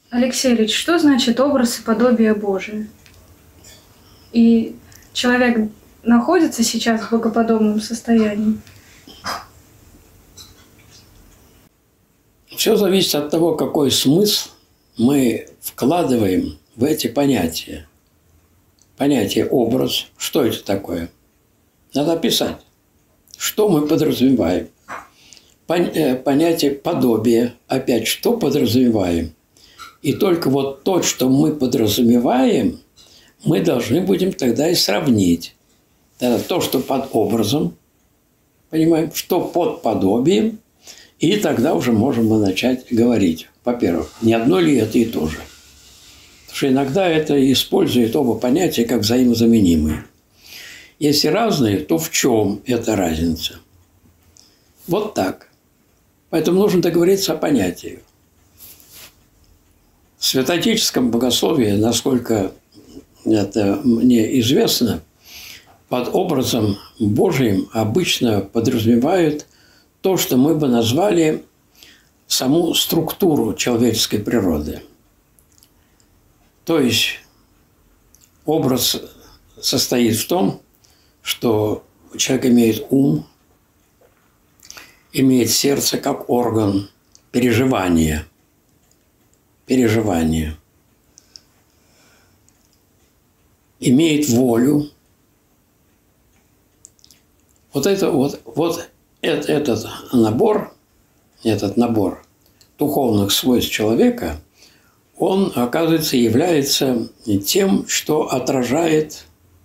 Алексей Ильич, что значит образ и подобие Божие? И человек находится сейчас в богоподобном состоянии? Все зависит от того, какой смысл мы вкладываем в эти понятия. Понятие «образ». Что это такое? Надо описать. Что мы подразумеваем? Понятие «подобие». Опять, что подразумеваем? И только вот то, что мы подразумеваем, мы должны будем тогда и сравнить. Тогда то, что под образом, понимаем, что под подобием, и тогда уже можем мы начать говорить. Во-первых, не одно ли это и то же? Потому что иногда это используют оба понятия как взаимозаменимые. Если разные, то в чем эта разница? Вот так. Поэтому нужно договориться о понятиях. В святоотеческом богословии, насколько это мне известно, под образом Божиим обычно подразумевают то, что мы бы назвали саму структуру человеческой природы. То есть образ состоит в том, что человек имеет ум, имеет сердце как орган переживания. Имеет волю. Этот набор духовных свойств человека, он, оказывается, является тем, что отражает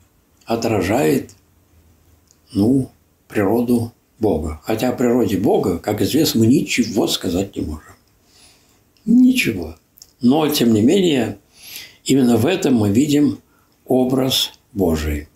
природу Бога. Хотя о природе Бога, как известно, мы ничего сказать не можем. Ничего. Но, тем не менее, именно в этом мы видим образ Божий.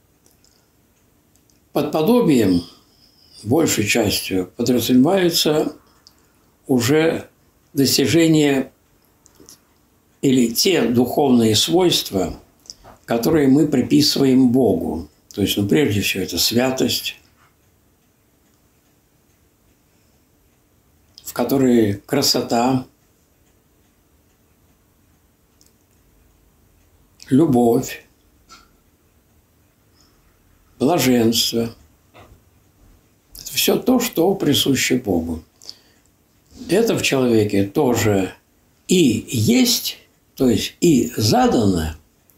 Под подобием, большей частью, подразумевается уже достижение или те духовные свойства, которые мы приписываем Богу. То есть, прежде всего, это святость, в которой красота, любовь, блаженство. Это все то, что присуще Богу. Это в человеке тоже и есть, то есть и задано,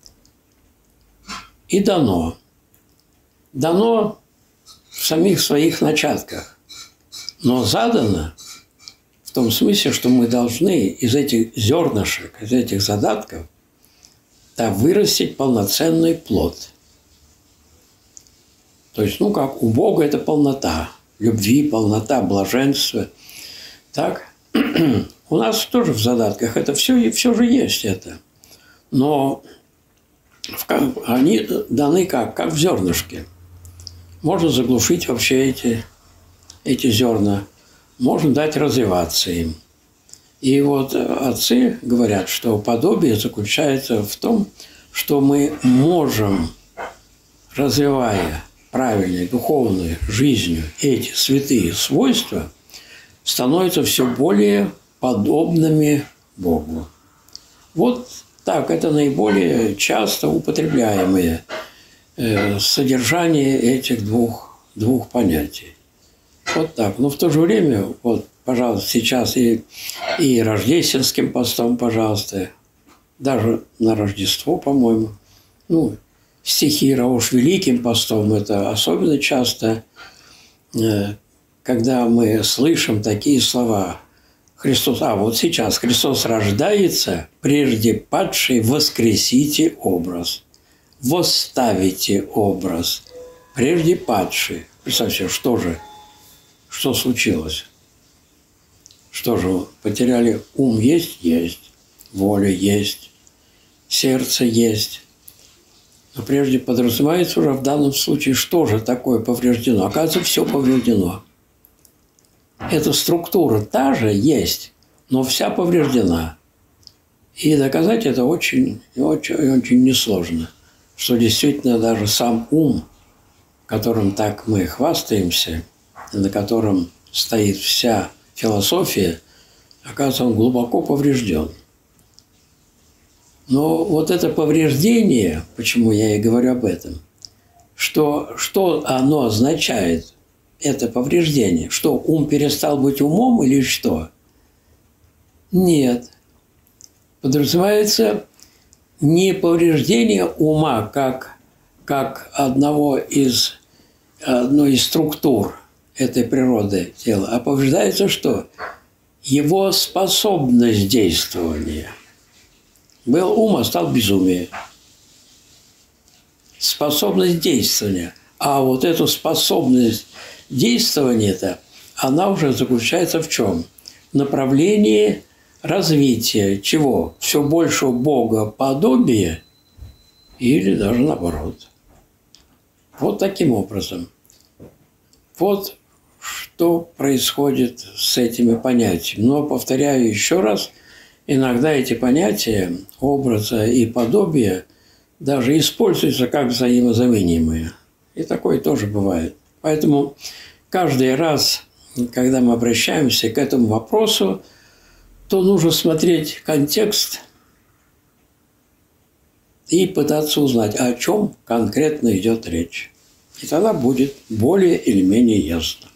и дано. Дано в самих своих начатках, но задано в том смысле, что мы должны из этих зернышек, из этих задатков вырастить полноценный плод. То есть, как у Бога это полнота любви, полнота блаженства. Так, у нас тоже в задатках это все же есть это. Но они даны как в зернышке. Можно заглушить вообще эти зерна, можно дать развиваться им. И вот отцы говорят, что подобие заключается в том, что мы можем, развивая правильной духовной жизнью эти святые свойства, становятся все более подобными Богу. Вот так, это наиболее часто употребляемые содержание этих двух понятий. Вот так. Но в то же время, пожалуйста, сейчас и рождественским постом, пожалуйста, даже на Рождество, по-моему, стихи Рауш Великим постом, это особенно часто, когда мы слышим такие слова. Сейчас Христос рождается, прежде падший воскресите образ. Восставите образ, прежде падший. Представьте, что случилось? Что же, потеряли ум есть? Есть. Воля есть. Сердце есть. Но прежде подразумевается уже в данном случае, что же такое повреждено. Оказывается, все повреждено. Эта структура та же есть, но вся повреждена. И доказать это очень, очень, очень несложно. Что действительно даже сам ум, которым так мы хвастаемся, на котором стоит вся философия, оказывается, он глубоко поврежден. Но вот это повреждение, почему я и говорю об этом, что оно означает, это повреждение? Что ум перестал быть умом или что? Нет. Подразумевается не повреждение ума как одной из структур этой природы тела, а повреждается что? Его способность действования. Был ум, а стал безумие. Способность действования. А вот эту способность действования-то, она уже заключается в чем? В направлении развития чего? Все большего богоподобия или даже наоборот. Вот таким образом. Вот что происходит с этими понятиями. Но, повторяю еще раз, иногда эти понятия, образа и подобия, даже используются как взаимозаменимые. И такое тоже бывает. Поэтому каждый раз, когда мы обращаемся к этому вопросу, то нужно смотреть контекст и пытаться узнать, о чем конкретно идет речь. И тогда будет более или менее ясно.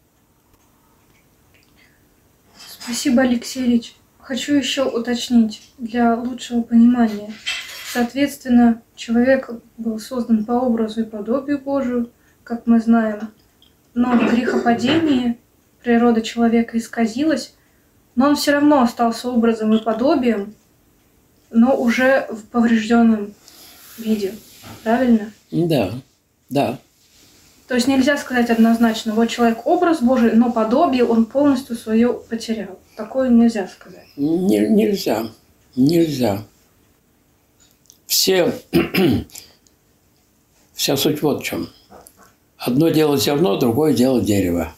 Спасибо, Алексей Ильич. Хочу еще уточнить для лучшего понимания. Соответственно, человек был создан по образу и подобию Божию, как мы знаем. Но в грехопадении природа человека исказилась, но он все равно остался образом и подобием, но уже в поврежденном виде. Правильно? Да, да. То есть нельзя сказать однозначно, вот человек образ Божий, но подобие он полностью свое потерял. Такое нельзя сказать. Нельзя. Нельзя. Вся суть вот в чем. Одно дело зерно, другое дело дерево.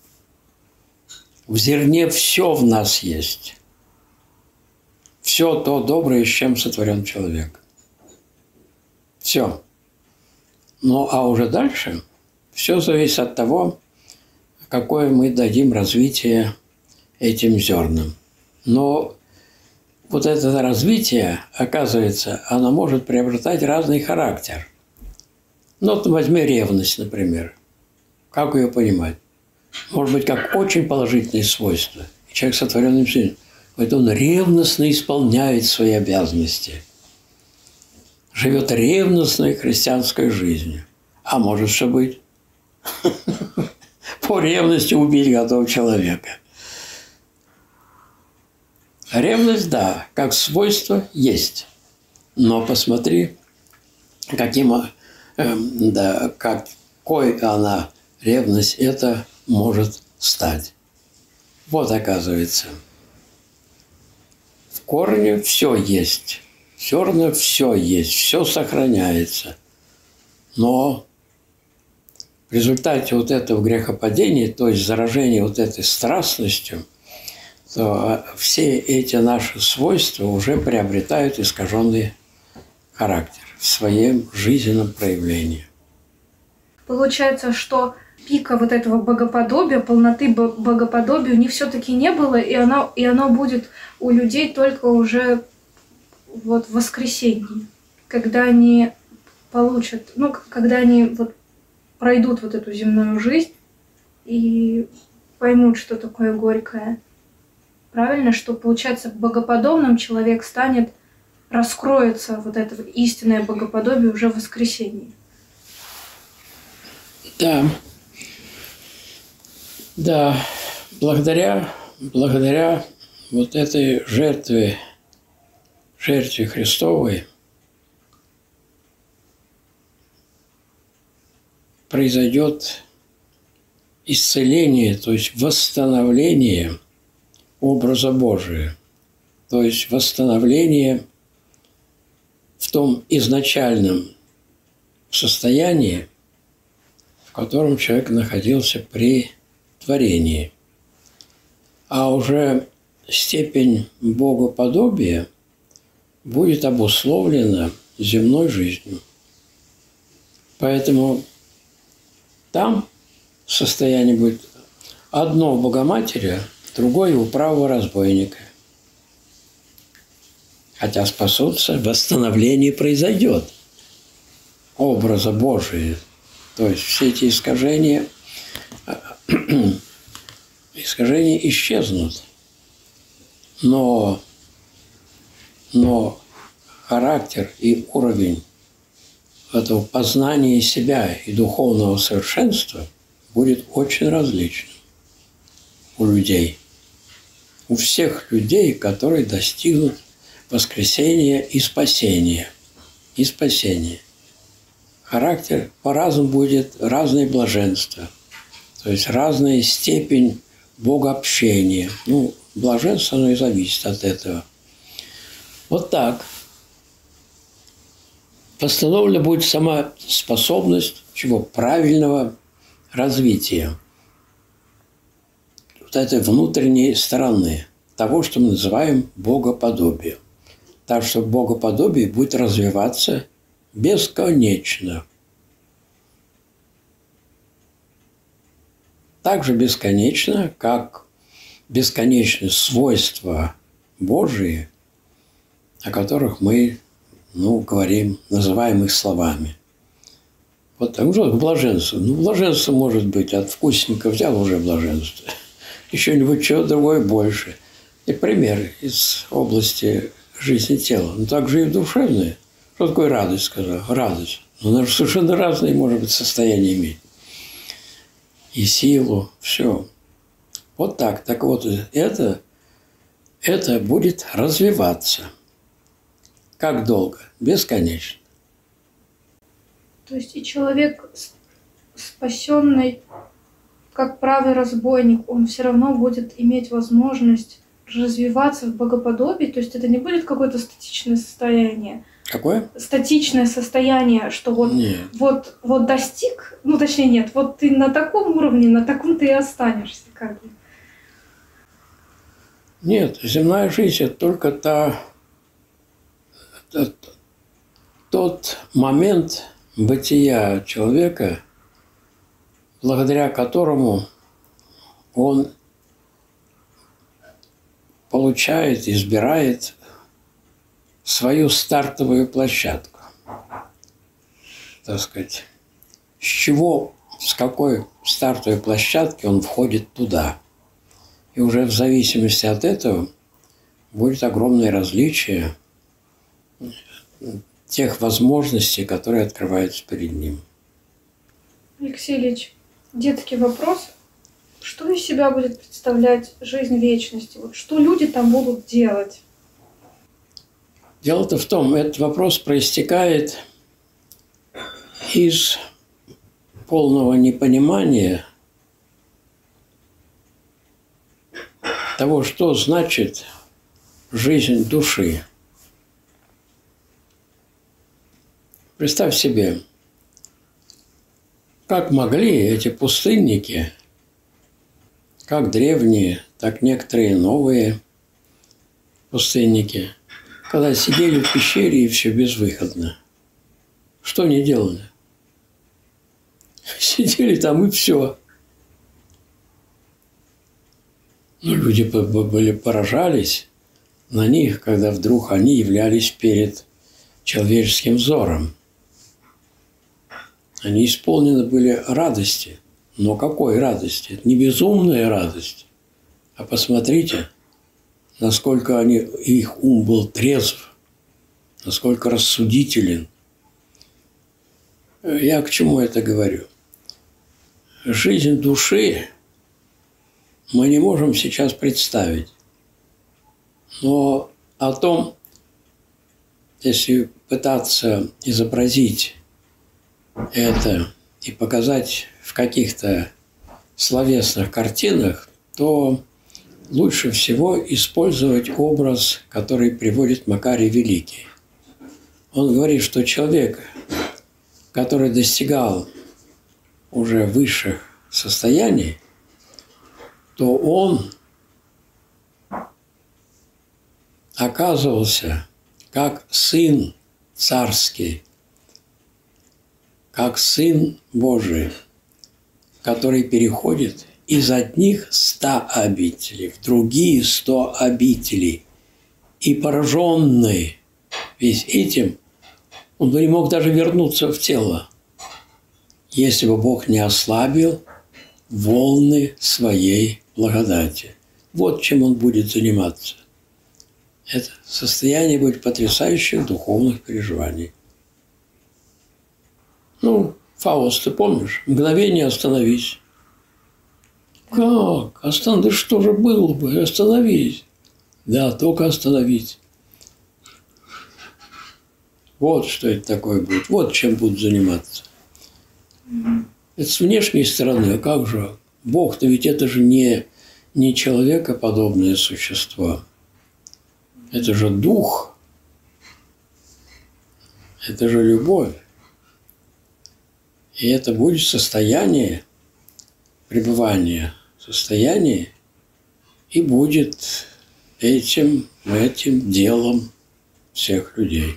В зерне все в нас есть. Все то доброе, с чем сотворен человек. Все. Ну, а уже дальше все зависит от того, какое мы дадим развитие этим зернам. Но вот это развитие, оказывается, оно может приобретать разный характер. Ну, вот возьми ревность, например. Как ее понимать? Может быть, как очень положительные свойства. Человек сотворенный им, поэтому он ревностно исполняет свои обязанности. Живет ревностной христианской жизнью. А может что быть? По ревности убить готов человека. Ревность, да, как свойство есть. Но посмотри, какой она, ревность, это может стать. Вот оказывается. В корне все есть. Все равно все есть, все сохраняется. Но в результате вот этого грехопадения, то есть заражения вот этой страстностью, то все эти наши свойства уже приобретают искаженный характер в своем жизненном проявлении. Получается, что пика вот этого богоподобия, полноты богоподобия у них все-таки не было, и оно будет у людей только уже вот в воскресенье, когда они получат, когда они вот пройдут вот эту земную жизнь и поймут, что такое горькое. Правильно, что получается богоподобным человек станет, раскроется вот это истинное богоподобие уже в воскресенье. Да. Да. Благодаря вот этой жертве Христовой произойдет исцеление, то есть восстановление образа Божия, то есть восстановление в том изначальном состоянии, в котором человек находился при творении. А уже степень богоподобия будет обусловлена земной жизнью. Поэтому там состояние будет одно у Богоматери, другое у правого разбойника. Хотя спасутся, восстановление произойдет образа Божия. То есть все эти искажения исчезнут. Но характер и уровень этого познания себя и духовного совершенства будет очень различным у людей. У всех людей, которые достигнут воскресения и спасения. И спасения. Характер по-разному будет, разное блаженство. То есть разная степень богообщения. Блаженство, оно и зависит от этого. Вот так. Восстановлена будет сама способность чего? Правильного развития. Вот этой внутренней стороны. Того, что мы называем богоподобие. Так что богоподобие будет развиваться бесконечно. Так же бесконечно, как бесконечны свойства Божии, о которых мы, говорим, называем их словами. Вот так же блаженство. Блаженство может быть от вкусненько взял уже блаженство. Еще-нибудь чего другое больше. И пример из области жизни тела. Также и в душевное. Что такое радость, сказал? Радость. Она же совершенно разные, может быть, состояния иметь. И силу, все. Вот так. Так вот, это будет развиваться. Как долго? Бесконечно. То есть и человек, спасенный, как правый разбойник, он все равно будет иметь возможность развиваться в богоподобии. То есть это не будет какое-то статичное состояние. Какое? Статичное состояние, что вот достиг, точнее нет, вот ты на таком уровне, на таком ты и останешься, как бы. Нет, земная жизнь – это только тот момент бытия человека, благодаря которому он получает, избирает свою стартовую площадку. Так сказать, с какой стартовой площадки он входит туда. И уже в зависимости от этого будет огромное различие тех возможностей, которые открываются перед ним. Алексей Ильич, детский вопрос. Что из себя будет представлять жизнь вечности? Вот что люди там будут делать? Дело-то в том, этот вопрос проистекает из полного непонимания того, что значит жизнь души. Представь себе, как могли эти пустынники, как древние, так некоторые новые пустынники, когда сидели в пещере и все безвыходно. Что они делали? Сидели там и все. Люди поражались на них, когда вдруг они являлись перед человеческим взором. Они исполнены были радости. Но какой радости? Это не безумная радость. А посмотрите, насколько их ум был трезв, насколько рассудителен. Я к чему это говорю? Жизнь души мы не можем сейчас представить. Но о том, если пытаться изобразить это и показать в каких-то словесных картинах, то лучше всего использовать образ, который приводит Макарий Великий. Он говорит, что человек, который достигал уже высших состояний, то он оказывался как сын царский, как сын Божий, который переходит из одних 100 обителей в другие 100 обителей И пораженный весь этим, он бы не мог даже вернуться в тело, если бы Бог не ослабил волны своей благодати. Вот чем он будет заниматься. Это состояние будет потрясающих духовных переживаний. Ну, Фауст, ты помнишь? Мгновение остановись. Как? Да что же было бы? Остановись. Да, только остановись. Вот что это такое будет. Вот чем будут заниматься. Это с внешней стороны. А как же? Бог-то ведь это же не человекоподобное существо. Это же дух. Это же любовь. И это будет состояние пребывания, состояние, и будет этим делом всех людей.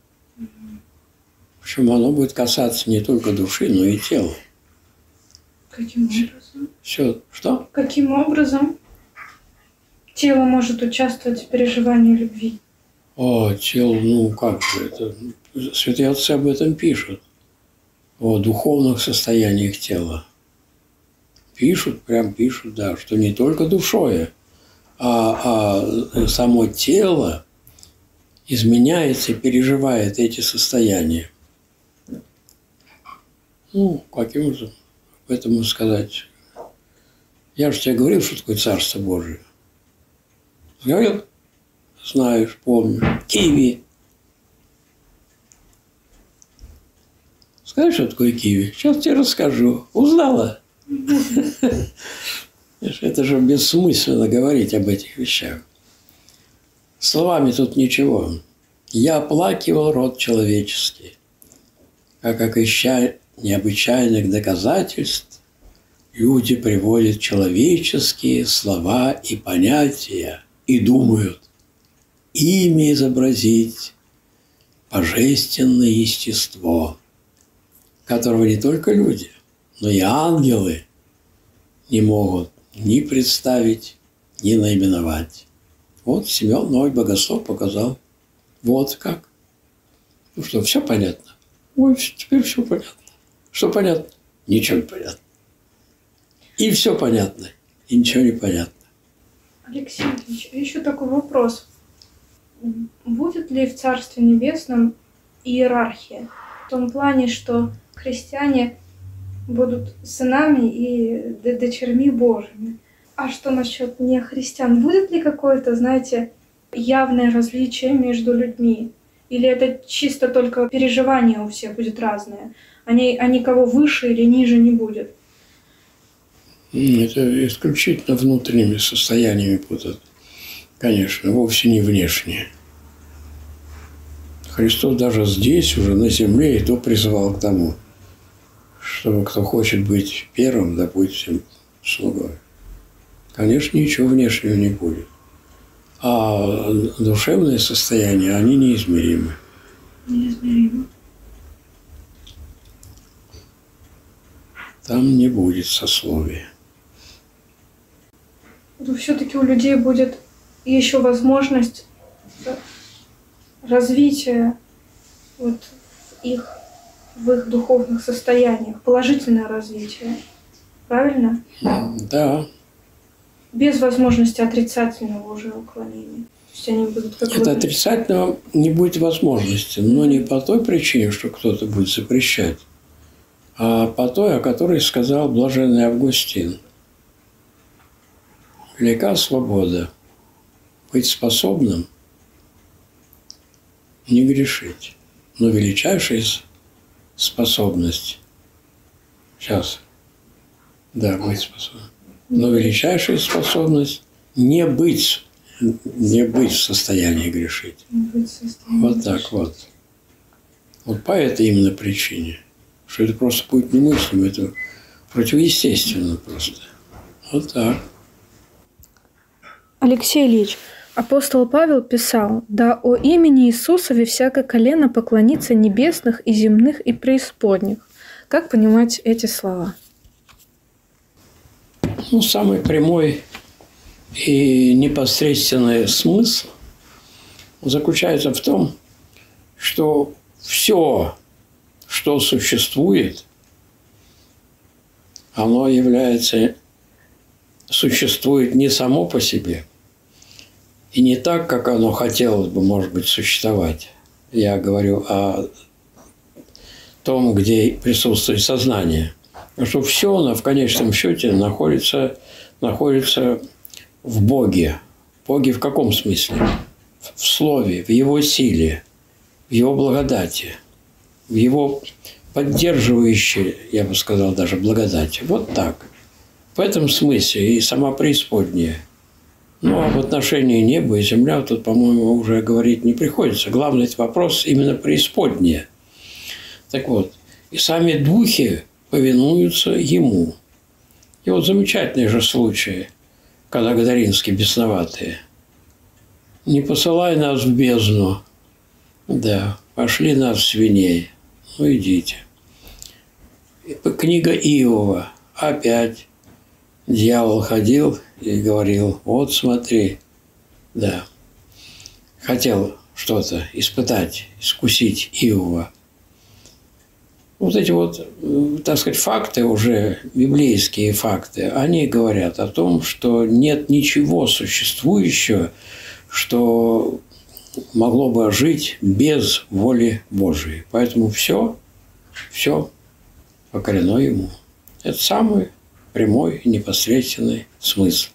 Причем оно будет касаться не только души, но и тела. Каким образом? Все, что? Каким образом тело может участвовать в переживании любви? О, тело, ну как же это? Святые отцы об этом пишут. О духовных состояниях тела. Пишут, да, что не только душой, а само тело изменяется и переживает эти состояния. Ну, каким образом? Поэтому сказать. Я же тебе говорил, что такое Царство Божие. Говорил? Знаешь, помню. Киви. Скажи, что такое киви? Сейчас тебе расскажу. Узнала? Это же бессмысленно говорить об этих вещах. Словами тут ничего. Я оплакивал род человеческий, как ища необычайных доказательств, люди приводят человеческие слова и понятия и думают ими изобразить божественное естество, которого не только люди, но и ангелы не могут ни представить, ни наименовать. Вот Семен Новый Богослов показал. Вот как. Ну что, все понятно? Ой, теперь все понятно. Что понятно? Ничего не понятно. И все понятно, и ничего не понятно. Алексей Ильич, еще такой вопрос. Будет ли в Царстве Небесном иерархия? В том плане, что христиане будут сынами и дочерьми Божьими. А что насчет нехристиан? Будет ли какое-то, знаете, явное различие между людьми? Или это чисто только переживание у всех будет разное? А никого выше или ниже не будет? Это исключительно внутренними состояниями будут. Конечно, вовсе не внешние. Христос даже здесь, уже на земле, и то призывал к тому, чтобы кто хочет быть первым, да будет всем слугой. Конечно, ничего внешнего не будет. А душевные состояния, они неизмеримы. Неизмеримо. Там не будет сословия. Но все-таки у людей будет еще возможность развития в их духовных состояниях, положительное развитие. Правильно? Да. Без возможности отрицательного уже уклонения. То есть они будут Это отрицательного не будет возможности, но не по той причине, что кто-то будет запрещать, а по той, о которой сказал блаженный Августин. Велика свобода быть способным не грешить, но величайшая способность быть способным. Но величайшая способность не быть в состоянии грешить. Вот так вот. Вот по этой именно причине. Что это просто будет немыслимо, это противоестественно просто. Вот так. Алексей Ильич, апостол Павел писал: «Да о имени Иисусове всякое колено поклонится небесных и земных и преисподних». Как понимать эти слова? Самый прямой и непосредственный смысл заключается в том, что все, что существует, оно существует не само по себе и не так, как оно хотелось бы, может быть, существовать. Я говорю о том, где присутствует сознание. Потому что все оно в конечном счете находится в Боге. В Боге в каком смысле? В Слове, в Его силе, в Его благодати, в Его поддерживающей, я бы сказал, даже благодати. Вот так. В этом смысле и сама преисподняя. Ну, а в отношении неба и земля тут, по-моему, уже говорить не приходится. Главный вопрос именно преисподняя. Так вот, и сами духи повинуются Ему. И вот замечательный же случай, когда Гадаринские бесноватые. Не посылай нас в бездну, да, пошли нас в свиней. Ну, идите. И книга Иова. Опять дьявол ходил и говорил, вот смотри, да, хотел что-то испытать, искусить Иова. Вот эти вот, так сказать, факты, уже библейские факты, они говорят о том, что нет ничего существующего, что могло бы жить без воли Божией. Поэтому все покорено Ему. Это самый прямой и непосредственный смысл.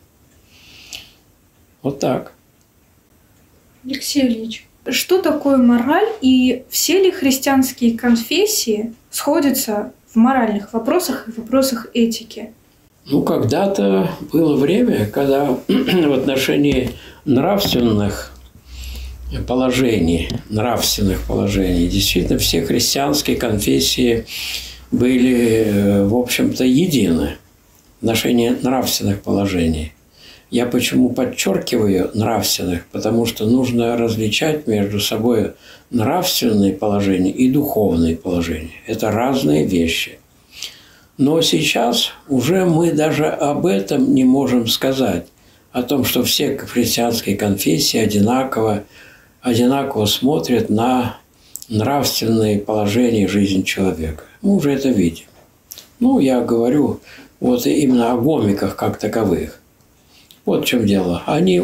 Вот так. Алексей Ильич, что такое мораль и все ли христианские конфессии сходятся в моральных вопросах и вопросах этики? Ну, когда-то было время, когда в отношении нравственных положений, действительно все христианские конфессии были, в общем-то, едины в отношении нравственных положений. Я почему подчеркиваю нравственных? Потому что нужно различать между собой нравственные положения и духовные положения. Это разные вещи. Но сейчас уже мы даже об этом не можем сказать. О том, что все христианские конфессии одинаково смотрят на нравственные положения жизни человека. Мы уже это видим. Ну, я говорю вот именно о гомиках как таковых. Вот в чем дело. Они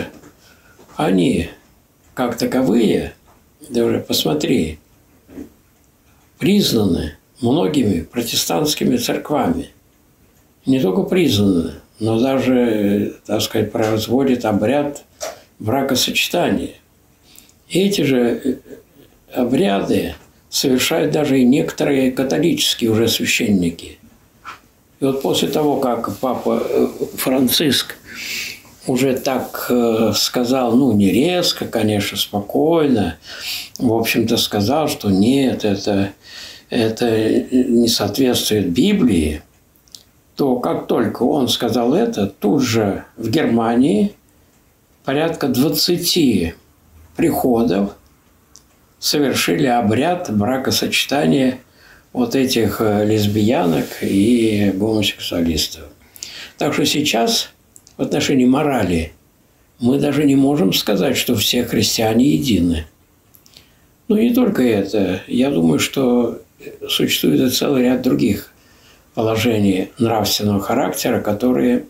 как таковые, даже посмотри, признаны многими протестантскими церквами. Не только признаны, но даже, так сказать, производят обряд бракосочетания. Эти же обряды совершают даже и некоторые католические уже священники. И вот после того, как папа Франциск уже так сказал, ну, не резко, конечно, спокойно, в общем-то, сказал, что нет, это не соответствует Библии, то как только он сказал это, тут же в Германии порядка 20 приходов совершили обряд бракосочетания вот этих лесбиянок и гомосексуалистов. Так что сейчас в отношении морали мы даже не можем сказать, что все христиане едины. Но не только это. Я думаю, что существует и целый ряд других положений нравственного характера, которые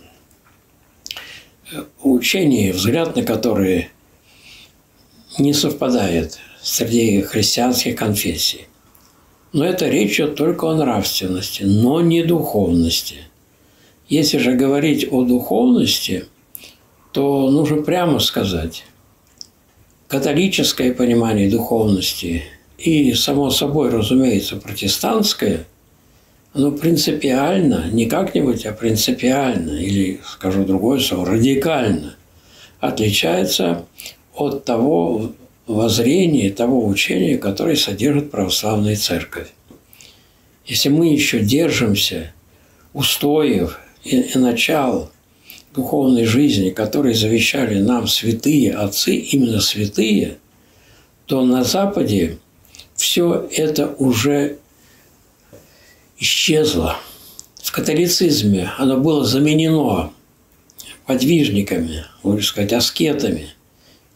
учение, взгляд на которые не совпадает среди христианских конфессий. Но это речь идет только о нравственности, но не духовности. Если же говорить о духовности, то нужно прямо сказать, католическое понимание духовности и, само собой, разумеется, протестантское, оно принципиально, не как-нибудь, а принципиально, или, скажу другое слово, радикально отличается от того воззрения, того учения, которое содержит православная церковь. Если мы еще держимся устоев и начал духовной жизни, которые завещали нам святые отцы, именно святые, то на Западе все это уже исчезло. В католицизме оно было заменено подвижниками, можно сказать, аскетами,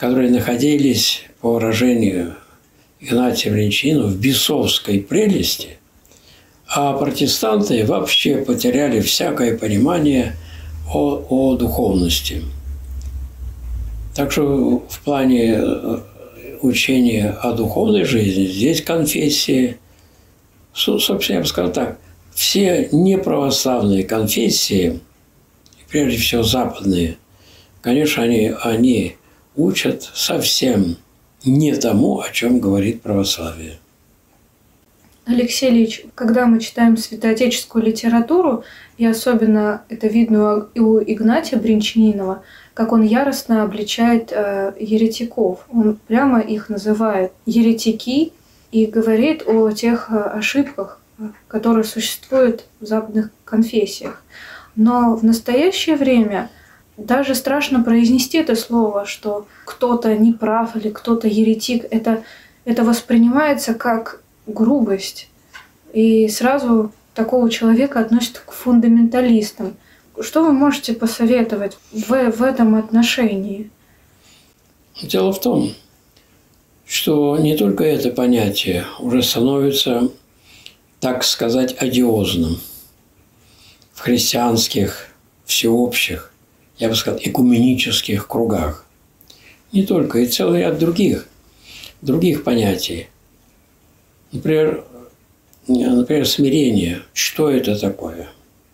которые находились, по выражению Игнатия Бринчанина, в бесовской прелести, а протестанты вообще потеряли всякое понимание о духовности. Так что в плане учения о духовной жизни здесь конфессии, собственно, я бы сказал так, все неправославные конфессии, прежде всего западные, конечно, они учат совсем не тому, о чем говорит православие. Алексей Ильич, когда мы читаем святоотеческую литературу, и особенно это видно у Игнатия Бринчанинова, как он яростно обличает еретиков. Он прямо их называет еретики и говорит о тех ошибках, которые существуют в западных конфессиях. Но в настоящее время даже страшно произнести это слово, что кто-то неправ или кто-то еретик. Это воспринимается как грубость. И сразу такого человека относят к фундаменталистам. Что вы можете посоветовать в этом отношении? Дело в том, что не только это понятие уже становится, так сказать, одиозным в христианских, всеобщих, я бы сказал, экуменических кругах. Не только, и целый ряд других понятий. Например, смирение. Что это такое?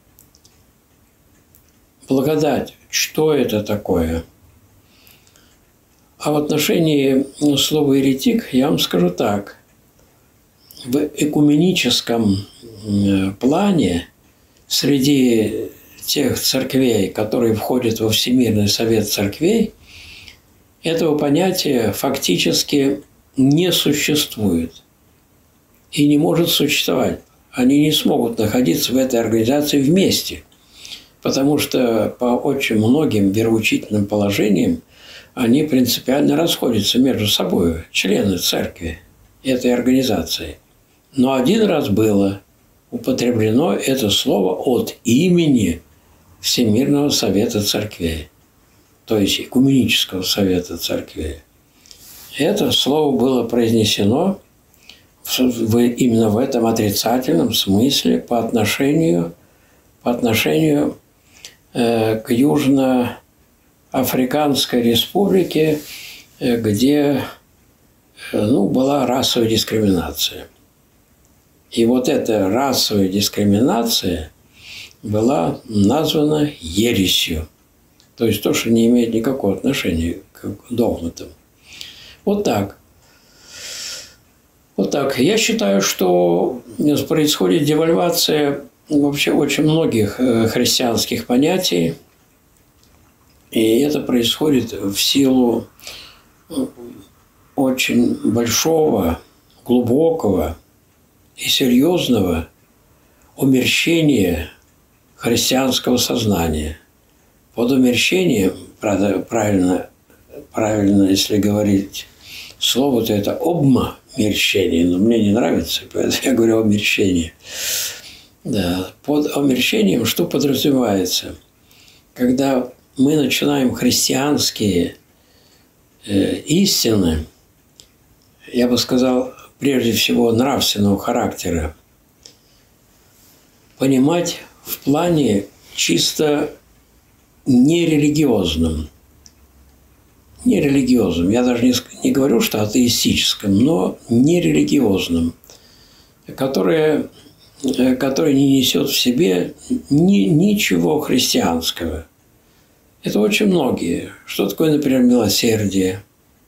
Благодать. Что это такое? А в отношении слова «еретик» я вам скажу так. В экуменическом плане среди тех церквей, которые входят во Всемирный совет церквей, этого понятия фактически не существует и не может существовать. Они не смогут находиться в этой организации вместе, потому что по очень многим вероучительным положениям они принципиально расходятся между собой, члены церкви этой организации. Но один раз было употреблено это слово от имени Всемирного совета церквей, то есть Экуменического совета церквей. Это слово было произнесено именно в этом отрицательном смысле по отношению к Южноафриканской республике, где была расовая дискриминация. И вот эта расовая дискриминация была названа ересью. То есть то, что не имеет никакого отношения к догматам. Вот так. Вот так. Я считаю, что происходит девальвация вообще очень многих христианских понятий. И это происходит в силу очень большого, глубокого и серьезного умерщения христианского сознания. Под умерщением, правда, правильно, если говорить слово, то это обмерщение, но мне не нравится, поэтому я говорю умерщение. Да. Под умерщением что подразумевается? Когда мы начинаем христианские истины, я бы сказал, прежде всего нравственного характера, понимать в плане чисто нерелигиозном. Нерелигиозном. Я даже не говорю, что атеистическом, но нерелигиозном, которое не несет в себе ничего христианского. Это очень многие. Что такое, например, милосердие?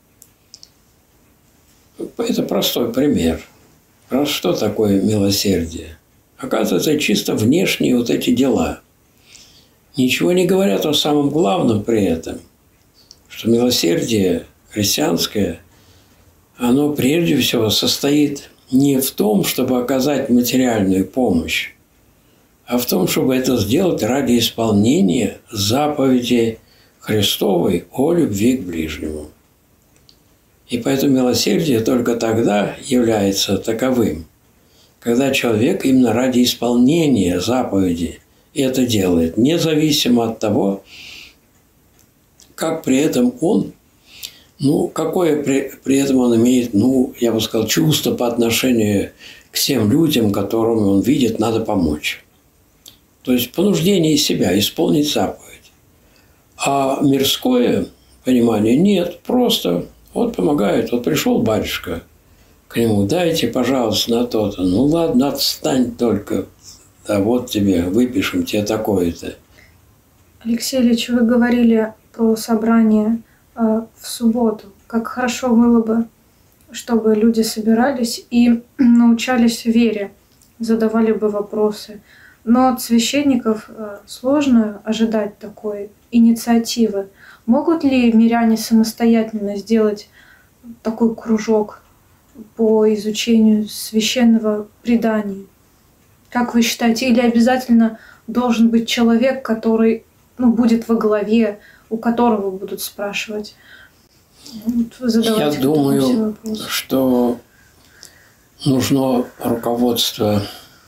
Это простой пример. Что такое милосердие? Оказывается, чисто внешние вот эти дела. Ничего не говорят о самом главном при этом, что милосердие христианское, оно прежде всего состоит не в том, чтобы оказать материальную помощь, а в том, чтобы это сделать ради исполнения заповеди Христовой о любви к ближнему. И поэтому милосердие только тогда является таковым, когда человек именно ради исполнения заповеди это делает, независимо от того, как при этом он Ну, какое при этом он имеет, ну, я бы сказал, чувство по отношению к тем людям, которым он видит, надо помочь. То есть понуждение себя, исполнить заповедь. А мирское понимание нет, просто вот помогает. Вот пришел батюшка к нему, дайте, пожалуйста, на то-то. Ну ладно, отстань только. Да вот тебе, выпишем тебе такое-то. Алексей Ильич, вы говорили про собрание в субботу. Как хорошо было бы, чтобы люди собирались и научались вере, задавали бы вопросы. Но от священников сложно ожидать такой инициативы. Могут ли миряне самостоятельно сделать такой кружок по изучению священного предания? Как вы считаете, или обязательно должен быть человек, который будет во главе, у которого будут спрашивать? Я думаю, что нужно руководство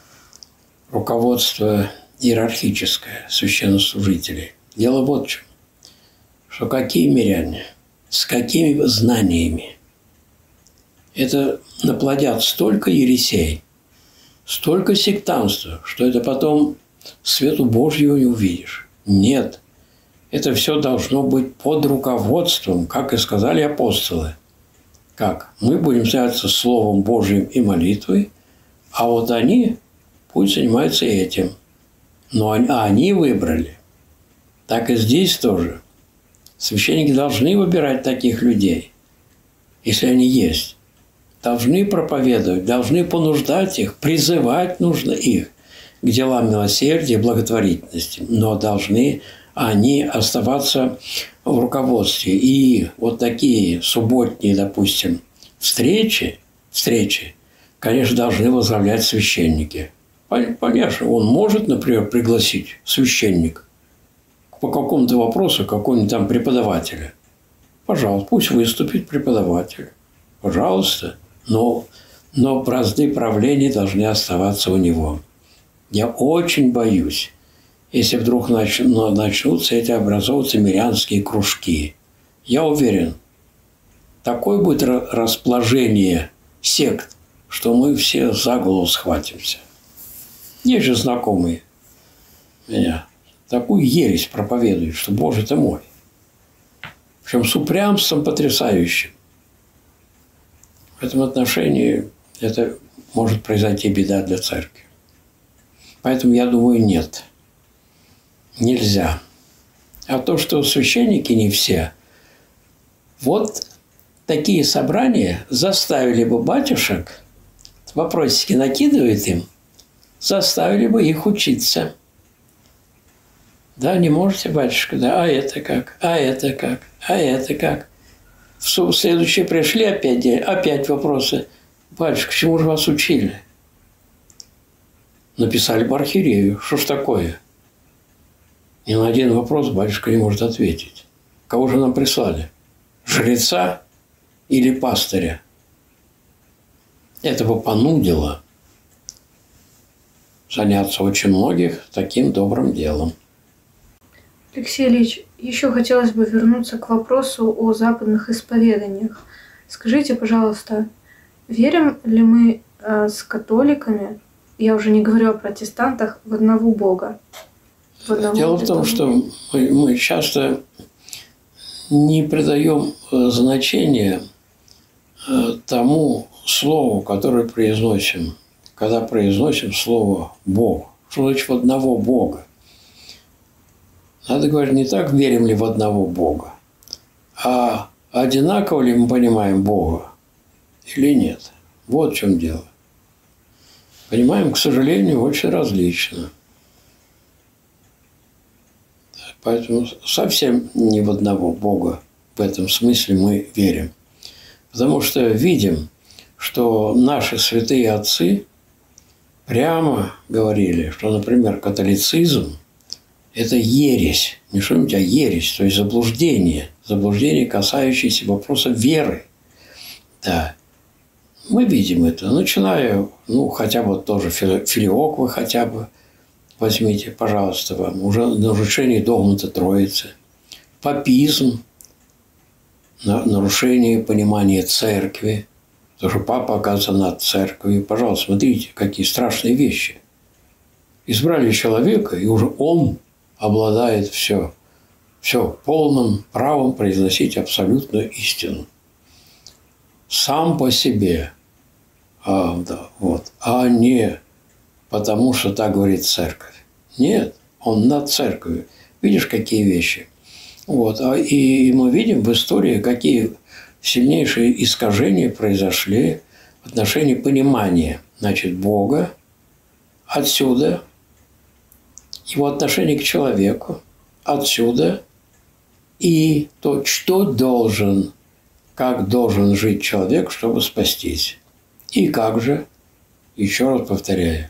иерархическое священнослужителей. Дело вот в чем, что какие миряне, с какими знаниями, это наплодят столько ересей, столько сектантства, что это потом свету Божьего не увидишь. Нет, это все должно быть под руководством, как и сказали апостолы. Как? Мы будем заниматься Словом Божьим и молитвой, а вот они пусть занимаются этим. Но они выбрали. Так и здесь тоже. Священники должны выбирать таких людей, если они есть. Должны проповедовать, должны понуждать их, призывать нужно их к делам милосердия и благотворительности. Но должны они оставаться в руководстве. И вот такие субботние, допустим, встречи, конечно, должны возглавлять священники. Понятно, он может, например, пригласить священник по какому-то вопросу какого-нибудь там преподавателя. Пожалуйста, пусть выступит преподаватель. Пожалуйста. Но бразды правления должны оставаться у него. Я очень боюсь, если вдруг начнутся эти образовываться мирянские кружки. Я уверен, такое будет расположение сект, что мы все за голову схватимся. Есть же знакомые меня. Такую ересь проповедуют, что, Боже ты мой. Причем с упрямством потрясающим. В этом отношении это может произойти беда для церкви. Поэтому я думаю, нет. Нельзя. А то, что священники не все, вот такие собрания заставили бы батюшек, вопросики накидывают им, заставили бы их учиться. Да, не можете, батюшка, да, а это как, а это как, а это как. В следующие пришли опять вопросы. Батюшка, чему же вас учили? Написали бы архиерею. Что ж такое? Ни на один вопрос батюшка не может ответить. Кого же нам прислали? Жреца или пастыря? Это бы понудило заняться очень многих таким добрым делом. Алексей Ильич, еще хотелось бы вернуться к вопросу о западных исповеданиях. Скажите, пожалуйста, верим ли мы с католиками, я уже не говорю о протестантах, в одного Бога? Дело в том, что мы часто не придаем значения тому слову, которое произносим, когда произносим слово «Бог». Что значит «в одного Бога»? Надо говорить не так, верим ли в одного Бога, а одинаково ли мы понимаем Бога или нет. Вот в чем дело. Понимаем, к сожалению, очень различно. Поэтому совсем не в одного Бога в этом смысле мы верим. Потому что видим, что наши святые отцы прямо говорили, что, например, католицизм – это ересь, не что-нибудь, а ересь, то есть заблуждение, касающееся вопроса веры. Да. Мы видим это, начиная, хотя бы тоже филиок вы хотя бы возьмите, пожалуйста, вам, уже на нарушение догмата Троицы, папизм, нарушение понимания церкви. Потому что папа оказывается над церковью. Пожалуйста, смотрите, какие страшные вещи. Избрали человека, и уже он обладает все полным правом произносить абсолютную истину. Сам по себе, а не потому, что так говорит церковь. Нет, он над церковью. Видишь, какие вещи. И мы видим в истории, какие сильнейшие искажения произошли в отношении понимания, Бога, отсюда его отношение к человеку, отсюда и то, как должен жить человек, чтобы спастись. И как же, еще раз повторяю,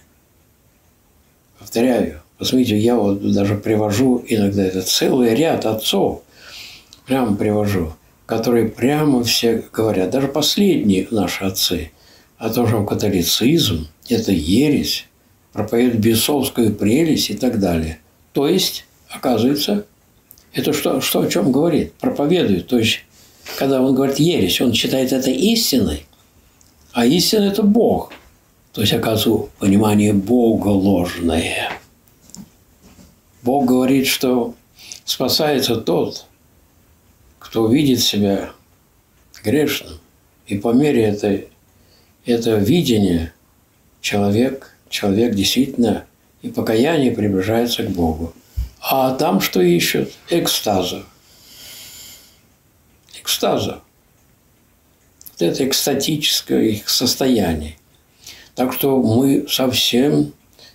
посмотрите, я даже привожу иногда это целый ряд отцов, прямо привожу, которые прямо все говорят, даже последние наши отцы, о том, что католицизм – это ересь, проповедует бесовскую прелесть и так далее. То есть, оказывается, это что о чем говорит? Проповедует. То есть, когда он говорит ересь, он считает это истиной, а истина – это Бог. То есть, оказывается, понимание Бога ложное. Бог говорит, что спасается тот, кто видит себя грешным. И по мере этого видения человек действительно и покаяние приближается к Богу. А там что ищут? Экстаза. Вот это экстатическое их состояние. Так что мы совсем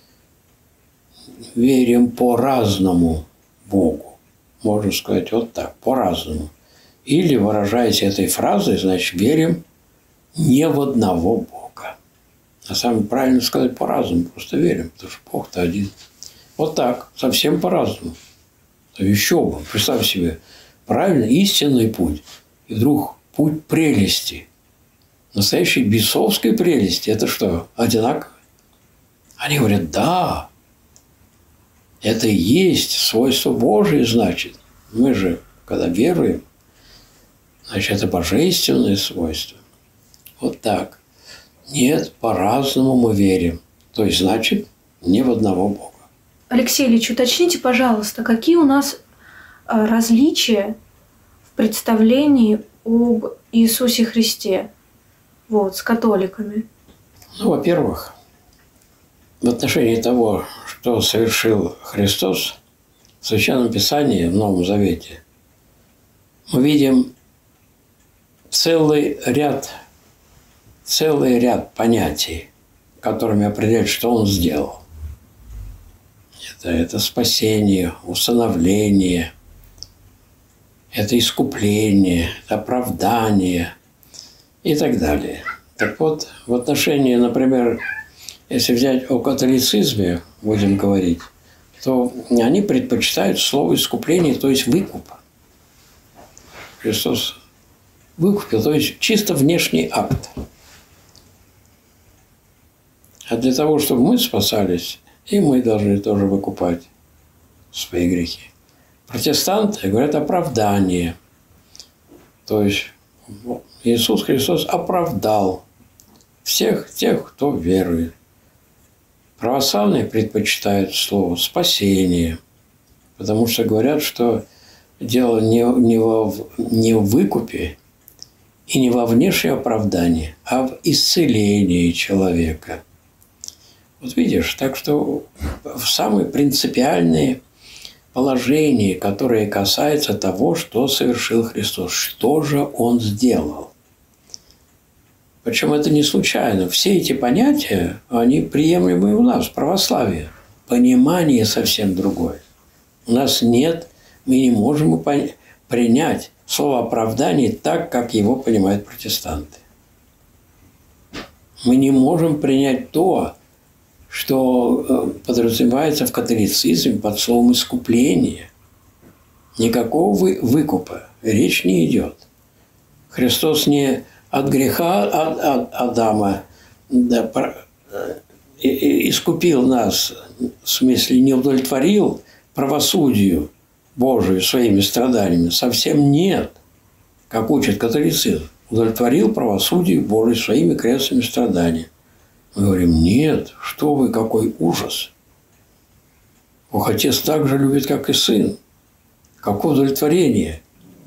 верим по-разному Богу. Можно сказать вот так, по-разному. Или, выражаясь этой фразой, значит, верим не в одного Бога. А самое правильно сказать по-разному, просто верим, потому что Бог-то один. Вот так, совсем по-разному. Еще бы, представь себе, правильно, истинный путь, и вдруг путь прелести. Настоящей бесовской прелести – это что, одинаково? Они говорят, да, это и есть свойство Божие, значит. Мы же, когда веруем, значит, это божественное свойство. Вот так. Нет, по-разному мы верим. То есть, значит, не в одного Бога. Алексей Ильич, уточните, пожалуйста, какие у нас различия в представлении об Иисусе Христе с католиками? Во-первых, в отношении того, что совершил Христос в Священном Писании, в Новом Завете, мы видим целый ряд понятий, которыми определяют, что Он сделал. Это спасение, усыновление, это искупление, это оправдание и так далее. Так вот, в отношении, например, если взять о католицизме, будем говорить, то они предпочитают слово искупление, то есть выкуп. Христос выкупил, то есть чисто внешний акт. А для того, чтобы мы спасались, и мы должны тоже выкупать свои грехи. Протестанты говорят оправдание. То есть Иисус Христос оправдал всех тех, кто верует. Православные предпочитают слово «спасение», потому что говорят, что дело не в выкупе и не во внешнем оправдании, а в исцелении человека. Вот видишь, так что в самые принципиальные положения, которые касаются того, что совершил Христос, что же Он сделал. Причем это не случайно. Все эти понятия, они приемлемы у нас в православии. Понимание совсем другое. У нас нет, мы не можем принять слово оправдание так, как его понимают протестанты. Мы не можем принять то, что подразумевается в католицизме под словом искупление. Никакого выкупа речь не идет. Христос не от греха Адама искупил нас, в смысле не удовлетворил правосудию Божию своими страданиями. Совсем нет. как учит католицизм, удовлетворил правосудие Божие своими крестными страданиями. Мы говорим, нет, что вы, какой ужас. Бог Отец так же любит, как и Сын. Какое удовлетворение.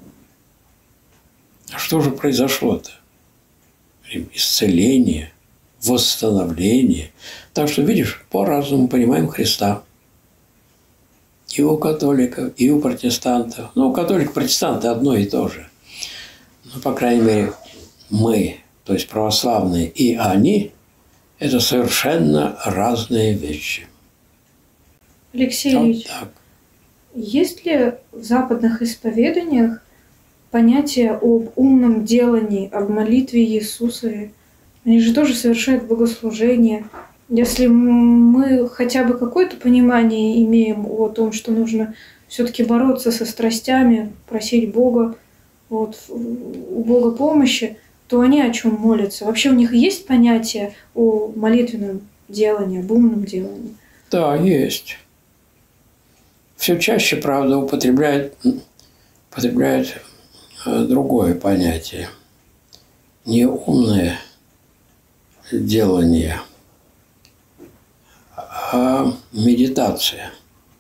А что же произошло-то? Исцеление, восстановление. Так что, видишь, по-разному понимаем Христа. И у католиков, и у протестантов. Ну, у католиков, протестанты одно и то же. Ну, по крайней мере, мы, то есть православные, и они – это совершенно разные вещи. Алексей Вот Ильич, так. есть ли в западных исповеданиях понятие об умном делании, об молитве Иисусове? Они же тоже совершают богослужение. Если мы хотя бы какое-то понимание имеем о том, что нужно все-таки бороться со страстями, просить Бога, у Бога помощи, то они о чем молятся? Вообще у них есть понятие о молитвенном делании, об умном делании? Да, есть. Все чаще, правда, употребляют другое понятие. Не умное делание, а медитация.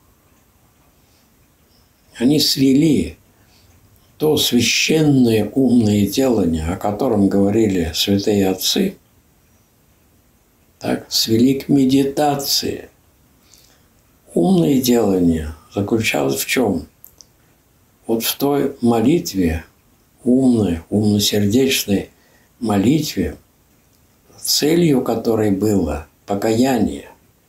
Они свели то священное умное делание, о котором говорили святые отцы, так, свели к медитации. Умное делание заключалось в чем? Вот в той молитве, умной, умносердечной молитве, целью которой было покаяние.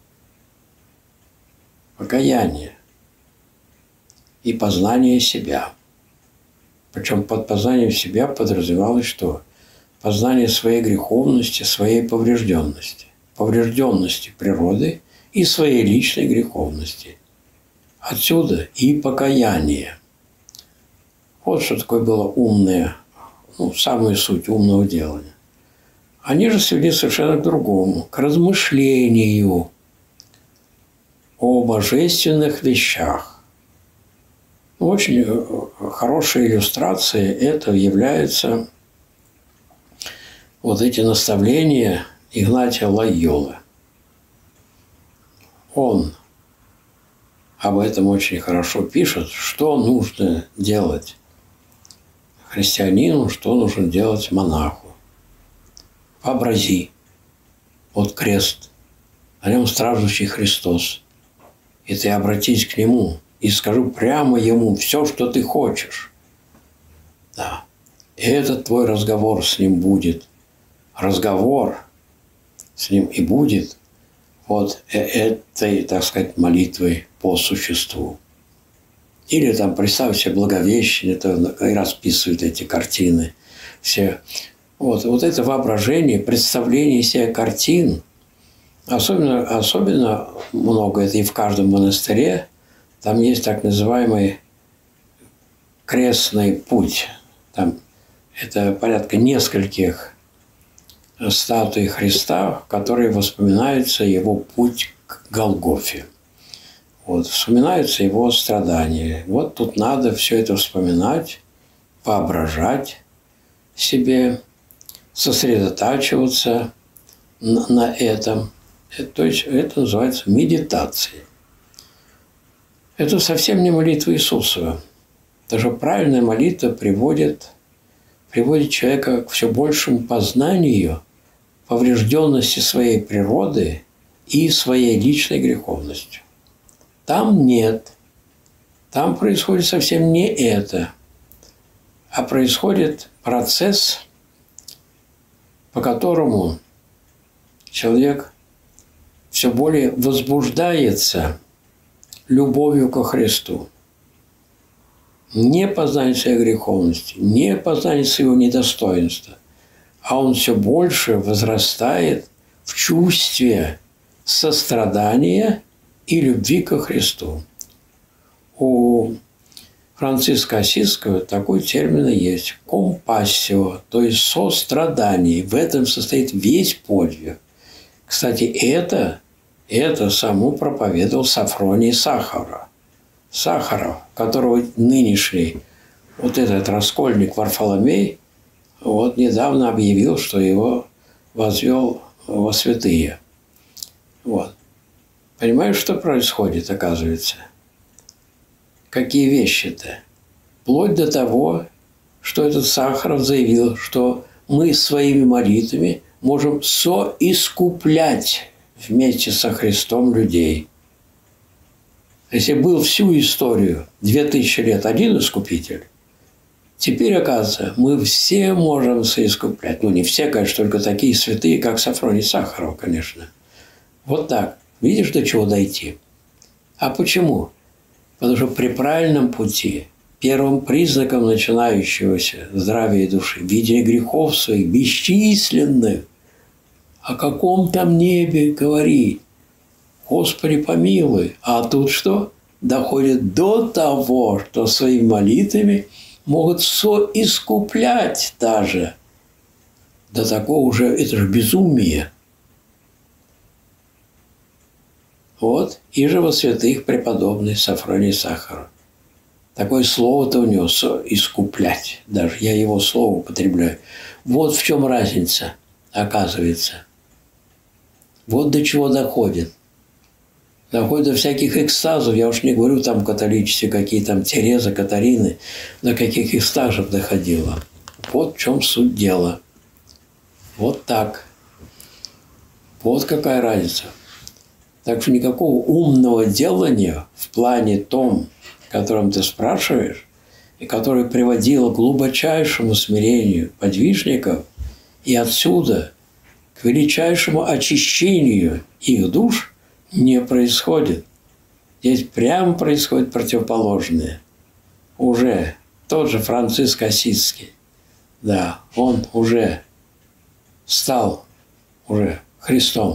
Покаяние и познание себя. Причем под познанием себя подразумевалось что? Познание своей греховности, своей поврежденности. Поврежденности природы и своей личной греховности. Отсюда и покаяние. Вот что такое было умное, самая суть умного делания. Они же свели совершенно к другому, к размышлению о божественных вещах. Очень хорошей иллюстрацией этого являются вот эти наставления Игнатия Лойолы. Он об этом очень хорошо пишет, что нужно делать христианину, что нужно делать монаху. Вообрази, вот крест, на нем страждущий Христос, и ты обратись к Нему и скажи прямо Ему все, что ты хочешь. Да. И этот твой разговор с Ним будет. Разговор с Ним и будет вот этой, так сказать, молитвой по существу. Или там, представь себе, Благовещение, это и расписывают эти картины. Все. Вот это воображение, представление себе картин, особенно много, это и в каждом монастыре, там есть так называемый крестный путь. Там это порядка нескольких статуй Христа, в которые воспоминается его путь к Голгофе. Вот, вспоминаются его страдания. Вот тут надо все это вспоминать, воображать себе, сосредотачиваться на этом. То есть это называется медитацией. Это совсем не молитва Иисусова. Даже правильная молитва приводит человека к все большему познанию поврежденности своей природы и своей личной греховности. Там нет. Там происходит совсем не это. А происходит процесс, по которому человек все более возбуждается любовью ко Христу. Не познание своей греховности, не познание своего недостоинства, а он все больше возрастает в чувстве сострадания и любви ко Христу. У Франциска Осиского такой термин есть – компассио, то есть сострадание. В этом состоит весь подвиг. Кстати, это само проповедовал Софроний Сахаров, которого нынешний вот этот раскольник Варфоломей вот недавно объявил, что его возвел во святые. Вот. Понимаешь, что происходит, оказывается? Какие вещи-то? Вплоть до того, что этот Сахаров заявил, что мы своими молитвами можем соискуплять вместе со Христом людей. Если был всю историю 2000 лет один искупитель, теперь, оказывается, мы все можем соискуплять. Ну, не все, конечно, только такие святые, как Сафроний Сахаров, конечно. Вот так. Видишь, до чего дойти? А почему? Потому что при правильном пути, первым признаком начинающегося здравия души, видя грехов своих бесчисленных, о каком там небе говорить? Господи, помилуй. А тут что? Доходит до того, что своими молитвами могут соискуплять даже. До такого уже, это же безумие. Вот, и же во святых преподобный Сафроний Сахаров. Такое слово-то у него «искуплять». Даже я его слово употребляю. Вот в чем разница, оказывается. Вот до чего доходит. Доходит до всяких экстазов. Я уж не говорю там в католичестве, какие там Тереза, Катарины, до каких экстазов доходило. Вот в чем суть дела. Вот так. Вот какая разница. Так что никакого умного делания в плане том, о котором ты спрашиваешь, и которое приводило к глубочайшему смирению подвижников, и отсюда к величайшему очищению их душ, не происходит. Здесь прямо происходит противоположное. Уже тот же Франциск Ассизский, да, он уже стал уже Христом.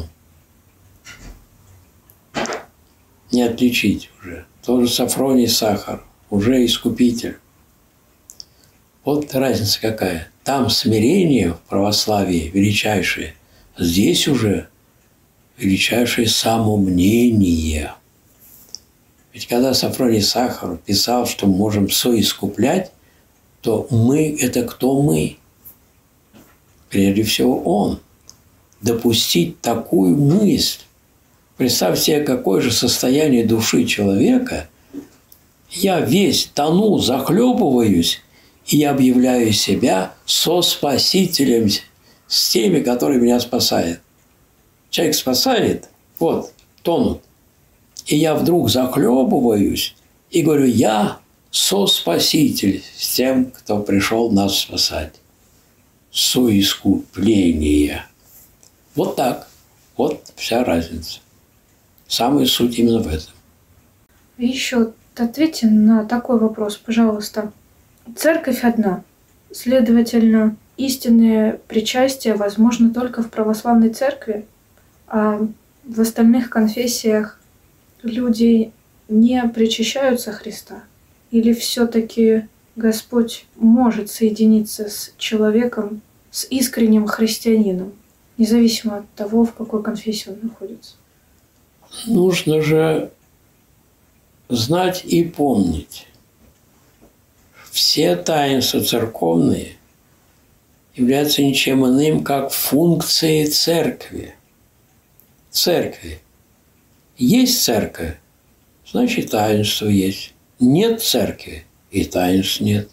Не отличить уже. Тот же Сафроний Сахар, уже искупитель. Вот разница какая. Там смирение в православии величайшее, здесь уже величайшее самомнение. Ведь когда Сафроний Сахар писал, что мы можем соискуплять, то мы – это кто мы? Прежде всего он. Допустить такую мысль. Представь себе, какое же состояние души человека. Я весь тону, захлебываюсь, и я объявляю себя соспасителем с теми, которые меня спасают. Человек спасает, вот, тонут. И я вдруг захлебываюсь и говорю, я соспаситель с тем, кто пришел нас спасать. Соискупление. Вот так. Вот вся разница. Самая суть именно в этом. Еще ответьте на такой вопрос, пожалуйста. Церковь одна. Следовательно, истинное причастие возможно только в православной церкви, а в остальных конфессиях люди не причащаются Христа? Или все-таки Господь может соединиться с человеком, с искренним христианином, независимо от того, в какой конфессии он находится? Нужно же знать и помнить. Все таинства церковные являются ничем иным, как функцией церкви. Церкви. Есть церковь, значит таинство есть. Нет церкви, и таинств нет.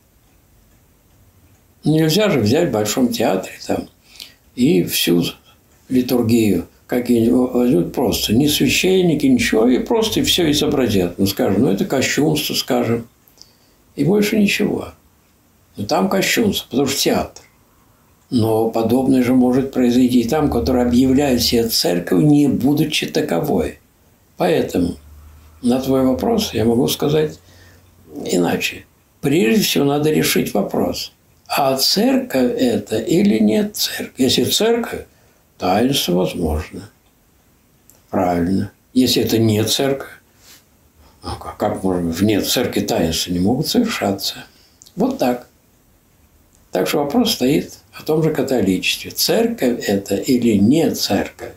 Нельзя же взять в Большом театре там и всю литургию какие-нибудь возьмут просто. Ни священники, ничего, и просто и все изобразят. Ну, скажем, это кощунство, скажем. И больше ничего. Но там кощунство, потому что театр. Но подобное же может произойти и там, который объявляет себя церковь, не будучи таковой. Поэтому на твой вопрос я могу сказать иначе. Прежде всего надо решить вопрос. А церковь это или нет церковь? Если церковь, таинство возможно. Правильно. Если это не церковь, как можно вне церкви таинства не могут совершаться? Вот так. Так что вопрос стоит о том же католичестве. Церковь это или не церковь?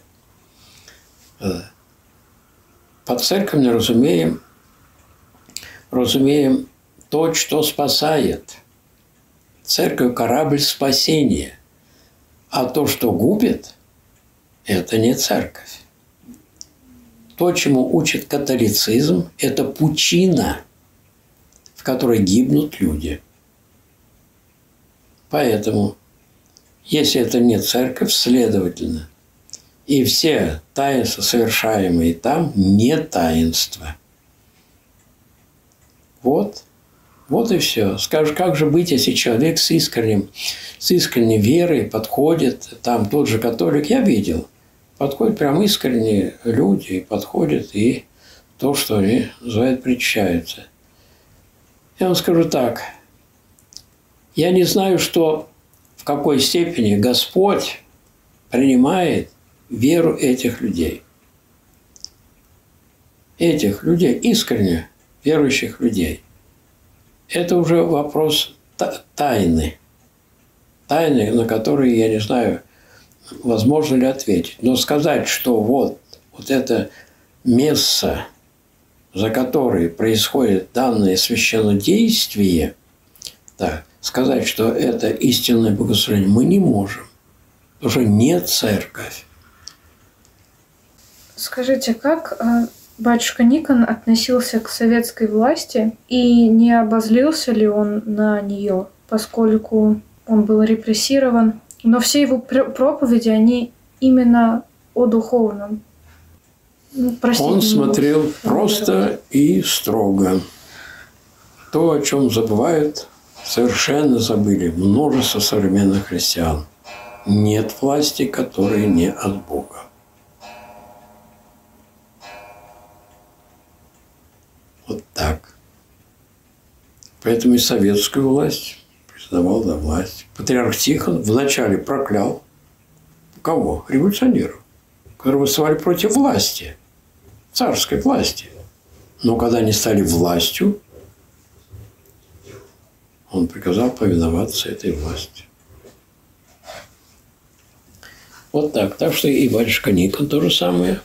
Под церковью разумеем то, что спасает. Церковь – корабль спасения. А то, что губит, это не церковь. То, чему учит католицизм, это пучина, в которой гибнут люди. Поэтому, если это не церковь, следовательно, и все таинства, совершаемые там, не таинства. Вот и все. Скажешь, как же быть, если человек с искренней верой подходит, там тот же католик, я видел, подходят прям искренние люди, подходят и то, что они называют, причащаются. Я вам скажу так, я не знаю, в какой степени Господь принимает веру этих людей. Этих людей, искренне верующих людей. Это уже вопрос тайны. Тайны, на которые, я не знаю, возможно ли ответить. Но сказать, что вот это место, за которое происходит данное священнодействие, да, сказать, что это истинное богослужение, мы не можем. Потому что нет церковь. Скажите, как батюшка Никон относился к советской власти и не обозлился ли он на нее, поскольку он был репрессирован, но все его проповеди, они именно о духовном. Он смотрел просто и строго. То, о чем забывают, совершенно забыли множество современных христиан. Нет власти, которая не от Бога. Вот так. Поэтому и советскую власть признавал за власть. Патриарх Тихон вначале проклял кого? Революционеров, которые восставали против власти, царской власти. Но когда они стали властью, он приказал повиноваться этой власти. Вот так. Так что и батюшка Никон то же самое.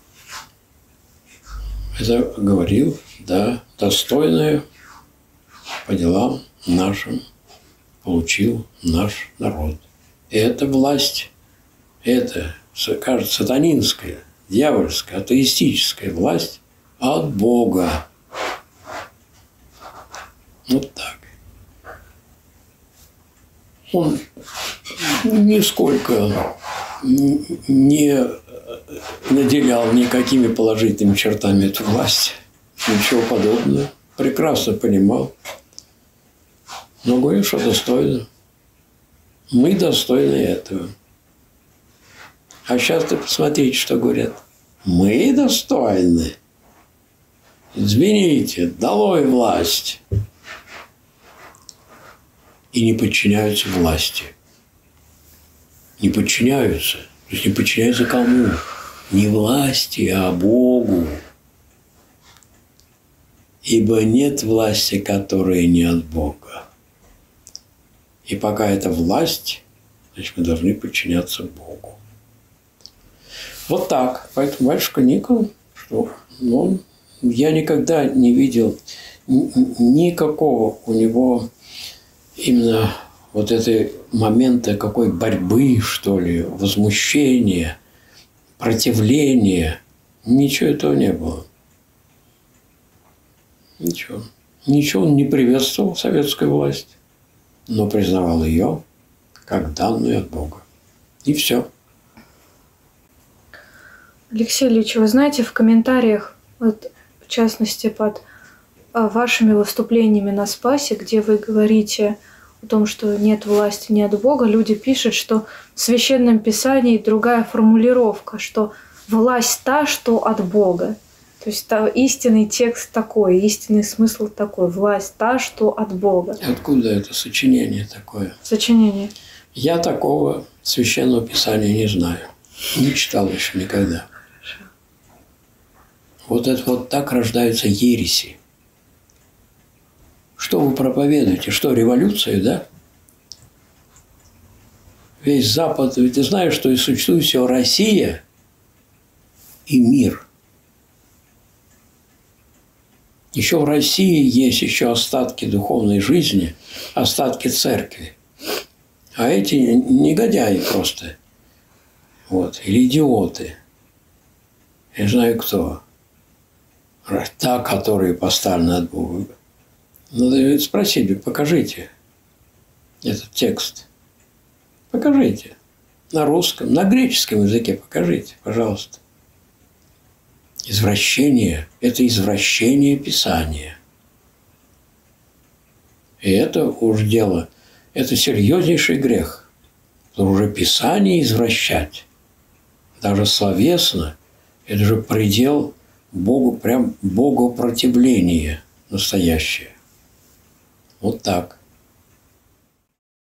Это говорил, да, достойное по делам нашим получил наш народ. И эта власть, это, кажется, сатанинская, дьявольская, атеистическая власть от Бога. Вот так. Он нисколько не наделял никакими положительными чертами эту власть. Ничего подобного. Прекрасно понимал. Но говорил, что достойно. Мы достойны этого. А сейчас-то посмотрите, что говорят. Мы достойны. Извините, долой власть. И не подчиняются власти. Не подчиняются. То есть не подчиняются кому? Не власти, а Богу. Ибо нет власти, которая не от Бога. И пока это власть, значит, мы должны подчиняться Богу. Вот так. Поэтому батюшка Никон, я никогда не видел никакого у него именно вот этой момента какой борьбы, что ли, возмущения, противления. Ничего этого не было. Ничего. Ничего он не приветствовал советскую власть, но признавал ее как данную от Бога. И все. Алексей Ильич, вы знаете, в комментариях, вот, в частности, под вашими выступлениями на Спасе, где вы говорите о том, что нет власти не от Бога, люди пишут, что в Священном Писании другая формулировка, что власть та, что от Бога. То есть истинный текст такой, истинный смысл такой. Власть та, что от Бога. Откуда это сочинение такое? Сочинение. Я такого Священного Писания не знаю. Не читал еще никогда. Хорошо. Вот это вот так рождаются ереси. Что вы проповедуете? Что, революцию, да? Весь Запад, ведь ты знаешь, что и существует все Россия и мир. Еще в России есть еще остатки духовной жизни, остатки церкви. А эти негодяи просто. Вот, или идиоты. Я знаю кто. Та, которые поставлены от Бога. Надо спросить, покажите этот текст. Покажите. На русском, на греческом языке покажите, пожалуйста. Извращение – это извращение Писания. И это уж дело, это серьезнейший грех. Уже Писание извращать, даже словесно, это же предел Богу, прям богопротивление настоящее. Вот так.